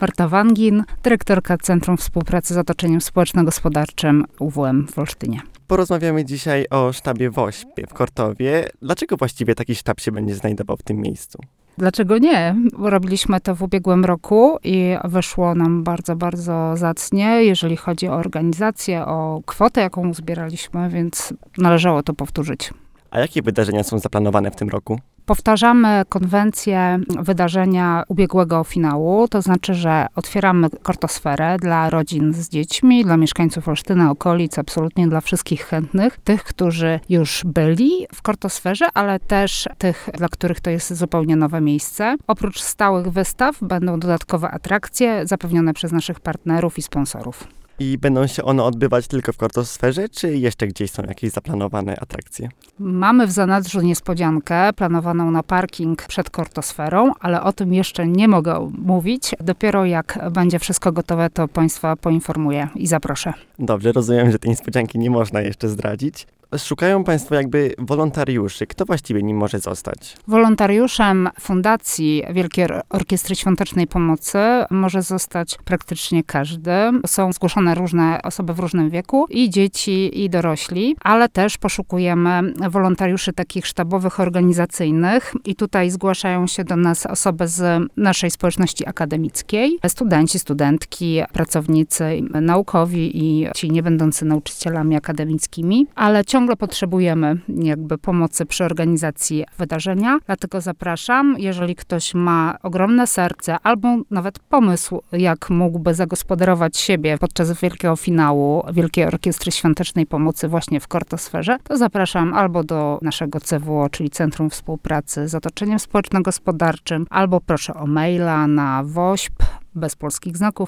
Marta Wangin, dyrektorka Centrum Współpracy z Otoczeniem Społeczno-Gospodarczym UWM w Olsztynie. Porozmawiamy dzisiaj o sztabie WOŚP w Kortowie. Dlaczego właściwie taki sztab się będzie znajdował w tym miejscu? Dlaczego nie? Robiliśmy to w ubiegłym roku i wyszło nam bardzo, bardzo zacnie, jeżeli chodzi o organizację, o kwotę, jaką uzbieraliśmy, więc należało to powtórzyć. A jakie wydarzenia są zaplanowane w tym roku? Powtarzamy konwencję wydarzenia ubiegłego finału, to znaczy, że otwieramy kortosferę dla rodzin z dziećmi, dla mieszkańców Olsztyna, okolic, absolutnie dla wszystkich chętnych, tych, którzy już byli w kortosferze, ale też tych, dla których to jest zupełnie nowe miejsce. Oprócz stałych wystaw będą dodatkowe atrakcje zapewnione przez naszych partnerów i sponsorów. I będą się one odbywać tylko w kortosferze, czy jeszcze gdzieś są jakieś zaplanowane atrakcje? Mamy w zanadrzu niespodziankę planowaną na parking przed kortosferą, ale o tym jeszcze nie mogę mówić. Dopiero jak będzie wszystko gotowe, to Państwa poinformuję i zaproszę. Dobrze, rozumiem, że tej niespodzianki nie można jeszcze zdradzić. Szukają Państwo jakby wolontariuszy. Kto właściwie nim może zostać? Wolontariuszem Fundacji Wielkiej Orkiestry Świątecznej Pomocy może zostać praktycznie każdy. Są zgłoszone różne osoby w różnym wieku, i dzieci, i dorośli, ale też poszukujemy wolontariuszy takich sztabowych, organizacyjnych i tutaj zgłaszają się do nas osoby z naszej społeczności akademickiej, studenci, studentki, pracownicy naukowi i ci nie będący nauczycielami akademickimi, ale ciągle potrzebujemy jakby pomocy przy organizacji wydarzenia, dlatego zapraszam, jeżeli ktoś ma ogromne serce albo nawet pomysł, jak mógłby zagospodarować siebie podczas wielkiego finału Wielkiej Orkiestry Świątecznej Pomocy właśnie w kortosferze, to zapraszam albo do naszego CWO, czyli Centrum Współpracy z Otoczeniem Społeczno-Gospodarczym, albo proszę o maila na wośp bez polskich znaków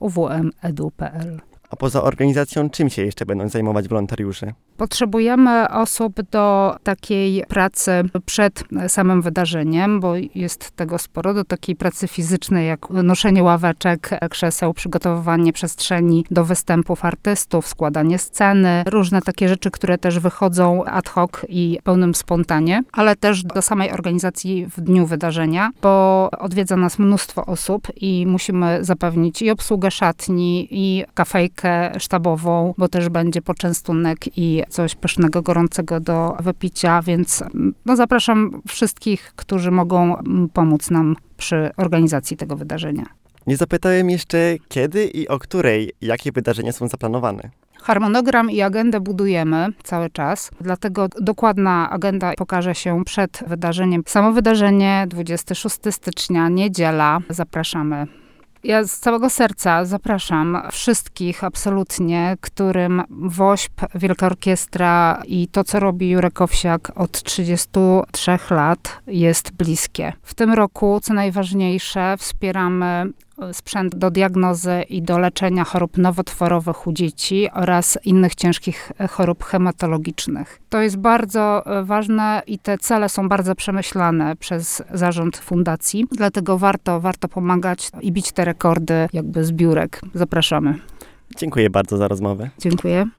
@uwm.edu.pl. A poza organizacją, czym się jeszcze będą zajmować wolontariusze? Potrzebujemy osób do takiej pracy przed samym wydarzeniem, bo jest tego sporo, do takiej pracy fizycznej, jak noszenie ławeczek, krzeseł, przygotowywanie przestrzeni do występów artystów, składanie sceny, różne takie rzeczy, które też wychodzą ad hoc i pełnym spontanie, ale też do samej organizacji w dniu wydarzenia, bo odwiedza nas mnóstwo osób i musimy zapewnić i obsługę szatni, i kafejkę sztabową, bo też będzie poczęstunek i coś pysznego, gorącego do wypicia, więc zapraszam wszystkich, którzy mogą pomóc nam przy organizacji tego wydarzenia. Nie zapytałem jeszcze, kiedy i o której, jakie wydarzenia są zaplanowane. Harmonogram i agendę budujemy cały czas, dlatego dokładna agenda pokaże się przed wydarzeniem. Samo wydarzenie 26 stycznia, niedziela. Zapraszamy. Ja z całego serca zapraszam wszystkich absolutnie, którym WOŚP, Wielka Orkiestra i to, co robi Jurek Owsiak od 33 lat jest bliskie. W tym roku, co najważniejsze, wspieramy sprzęt do diagnozy i do leczenia chorób nowotworowych u dzieci oraz innych ciężkich chorób hematologicznych. To jest bardzo ważne i te cele są bardzo przemyślane przez zarząd fundacji, dlatego warto pomagać i bić te rekordy jakby zbiórek. Zapraszamy. Dziękuję bardzo za rozmowę. Dziękuję.